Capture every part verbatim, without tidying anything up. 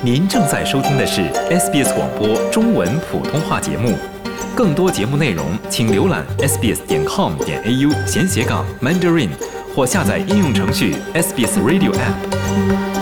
您正在收听的是 S B S 广播中文普通话节目。更多节目内容，请浏览 s b s 点 com 点 a u 闲斜杠 Mandarin， 或下载应用程序 S B S Radio App。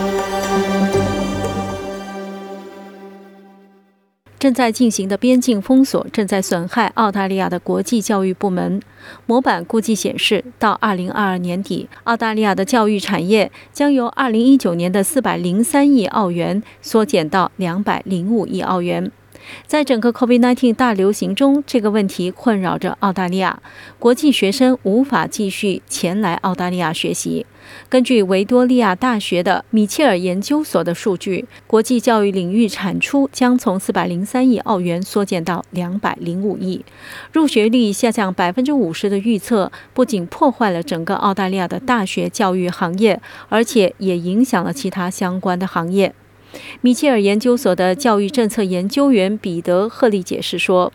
正在进行的边境封锁正在损害澳大利亚的国际教育部门。模板估计显示，到二零二二年底，澳大利亚的教育产业将由二零一九年的四百零三亿澳元缩减到两百零五亿澳元。在整个 COVID 十九 大流行中，这个问题困扰着澳大利亚，国际学生无法继续前来澳大利亚学习。根据维多利亚大学的米切尔研究所的数据，国际教育领域产出将从四百零三亿澳元缩减到两百零五亿。入学率下降 百分之五十 的预测不仅破坏了整个澳大利亚的大学教育行业，而且也影响了其他相关的行业。米切尔研究所的教育政策研究员彼得·赫利解释说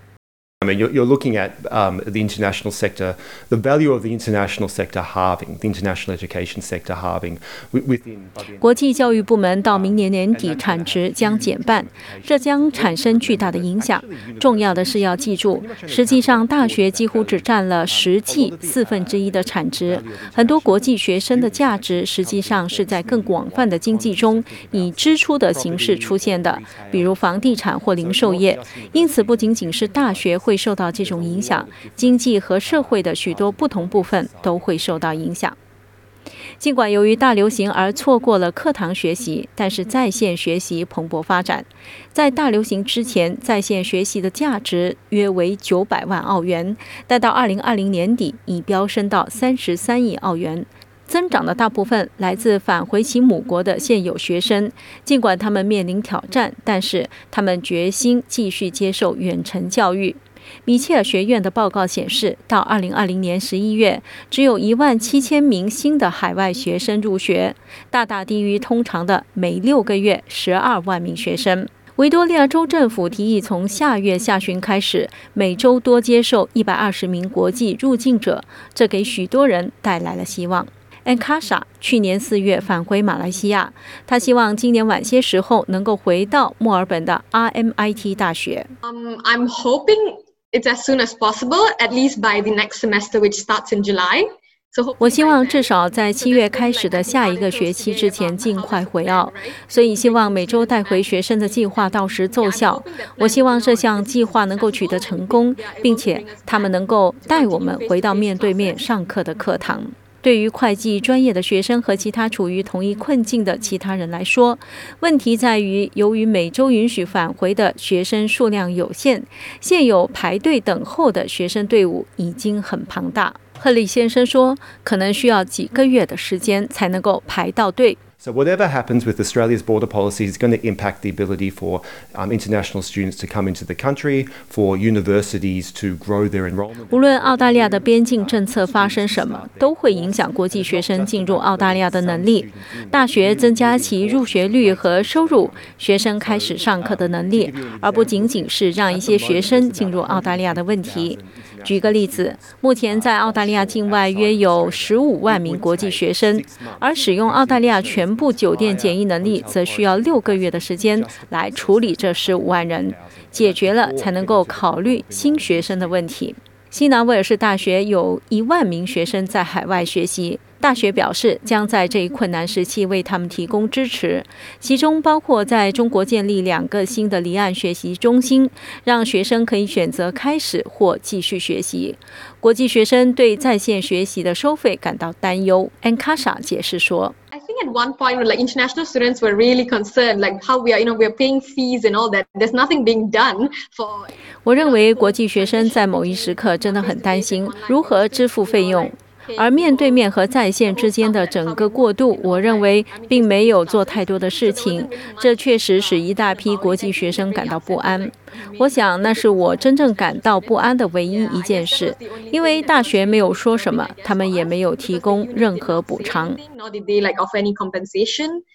I mean, you're, you're looking at um, the international sector, the value of the international sector halving, the international education sector halving. Within 国际教育部门到明年年底产值将减半，这将产生巨大的影响。重要的是要记住，实际上大学几乎只占了实际四分之一的产值。很多国际学生的价值实际上是在更广泛的经济中以支出的形式出现的，比如房地产或零售业。因此，不仅仅是大学会受到这种影响，经济和社会的许多不同部分都会受到影响。尽管由于大流行而错过了课堂学习，但是在线学习蓬勃发展。在大流行之前，在线学习的价值约为九百万澳元，但到二零二零年底已飙升到三十三亿澳元。增长的大部分来自返回其母国的现有学生，尽管他们面临挑战，但是他们决心继续接受远程教育。米切尔学院的报告显示，到二零二零年十一月，只有一万七千名新的海外学生入学，大大低于通常的每六个月十二万名学生。维多利亚州政府提议从下月下旬开始，每周多接受一百二十名国际入境者，这给许多人带来了希望。安卡莎去年四月返回马来西亚，他希望今年晚些时候能够回到墨尔本的 R M I T 大学。 Um, I'm hoping it's as soon as possible, at least by the next semester, which starts in July. 我希望至少在七月开始的下一个学期之前尽快回澳，所以希望每周带回学生的计划到时奏效。我希望这项计划能够取得成功，并且他们能够带我们回到面对面上课的课堂。对于会计专业的学生和其他处于同一困境的其他人来说，问题在于由于每周允许返回的学生数量有限，现有排队等候的学生队伍已经很庞大。赫利先生说，可能需要几个月的时间才能够排到队。 So whatever happens with Australia's border policy is going to impact the ability for um, international students to come into the country, for universities to grow their enrollment. 无论澳大利亚的边境政策发生什么，都会影响国际学生进入澳大利亚的能力。大学增加其入学率和收入，学生开始上课的能力，而不仅仅是让一些学生进入澳大利亚的问题。举个例子，目前在澳大利亚境外约有十五万名国际学生，而使用澳大利亚全部酒店检疫能力则需要六个月的时间来处理这十五万人，解决了才能够考虑新学生的问题。西南威尔士大学有一万名学生在海外学习，大学表示将在这一困难时期为他们提供支持，其中包括在中国建立两个新的离岸学习中心，让学生可以选择开始或继续学习。国际学生对在线学习的收费感到担忧。安卡莎解释说 I think at one point, like international students were really concerned, like how we are, you know, we are paying fees and all that. There's nothing being done for. 我认为国际学生在某一时刻真的很担心如何支付费用。而面对面和在线之间的整个过渡，我认为并没有做太多的事情，这确实使一大批国际学生感到不安。我想那是我真正感到不安的唯一一件事，因为大学没有说什么，他们也没有提供任何补偿。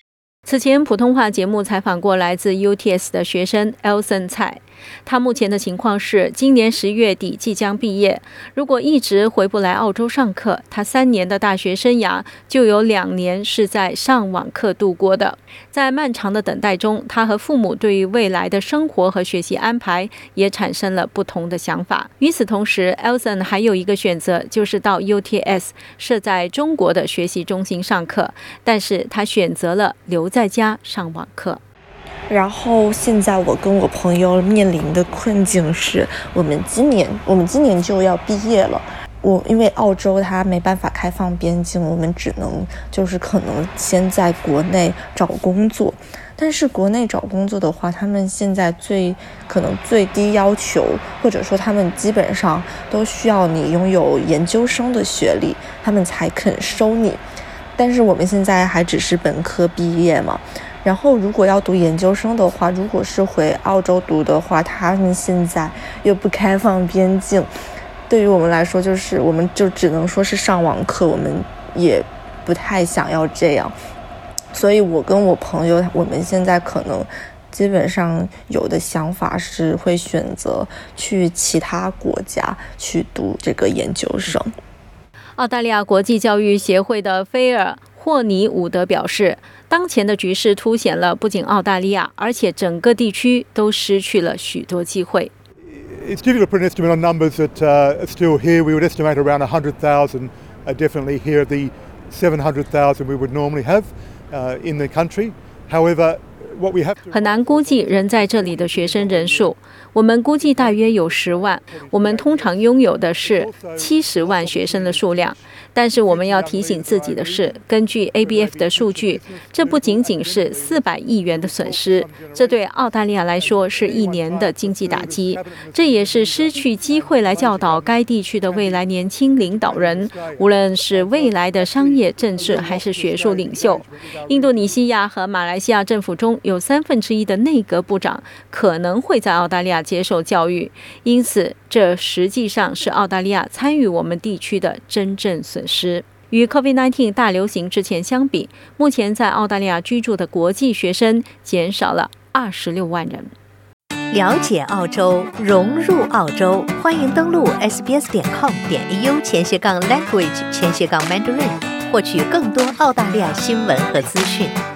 此前普通话节目采访过来自 U T S 的学生 Elson 蔡，他目前的情况是今年十月底即将毕业，如果一直回不来澳洲上课，他三年的大学生涯就有两年是在上网课度过的。在漫长的等待中，他和父母对于未来的生活和学习安排也产生了不同的想法。与此同时 Elson 还有一个选择，就是到 U T S 设在中国的学习中心上课，但是他选择了留在家上网课。 然后现在我跟我朋友面临的困境是，我们今年我们今年就要毕业了。我因为澳洲它没办法开放边境，我们只能就是可能先在国内找工作。但是国内找工作的话，他们现在最可能最低要求，或者说他们基本上都需要你拥有研究生的学历，他们才肯收你。但是我们现在还只是本科毕业嘛。然后如果要读研究生的话，如果是回澳洲读的话，他们现在又不开放边境，对于我们来说就是我们就只能说是上网课，我们也不太想要这样。所以我跟我朋友我们现在可能基本上有的想法是会选择去其他国家去读这个研究生。 澳大利亚国际教育协会的菲尔霍尼伍德表示，当前的局势凸显了不仅澳大利亚，而且整个地区都失去了许多机会。 It's difficult to put an estimate on numbers that uh, are still here. We would estimate around one hundred thousand are definitely here, the seven hundred thousand we would normally have uh, in the country. However, what we have to... 很难估计人在这里的学生人数，我们估计大约有十万，我们通常拥有的是七十万学生的数量。但是我们要提醒自己的是，根据 A B F 的数据，这不仅仅是四百亿元的损失，这对澳大利亚来说是一年的经济打击，这也是失去机会来教导该地区的未来年轻领导人，无论是未来的商业、政治还是学术领袖。印度尼西亚和马来西亚政府中有三分之一的内阁部长可能会在澳大利亚接受教育，因此这实际上是澳大利亚参与我们地区的真正损失。与 COVID 十九 大流行之前相比，目前在澳大利亚居住的国际学生减少了二十六万人。 了解澳洲，融入澳洲，欢迎登录 s b s 点 com 点 a u 前斜杠 language 前斜杠 mandarin， 获取更多澳大利亚新闻和资讯。